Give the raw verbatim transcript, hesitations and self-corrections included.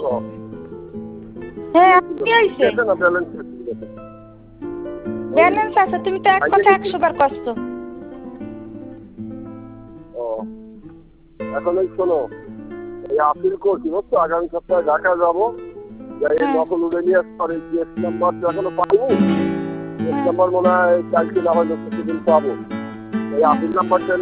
হ্যাঁ কি হইছে না ব্যালেন্স ব্যালেন্স আছে তুমি তো এক কথা একশো বার কষ্ট ও এখন এই শোনো এই আপিল করছি বুঝছো আগামী সপ্তাহে ঢাকা যাবো যাই নকল উড়ে নিয়ে আসতে জিএস নাম্বার তো এখনো পাইনি জিএস নাম্বার মনে হয় কালকে না হয়তো কিছুদিন পাবো এই আপিল নাম্বারটা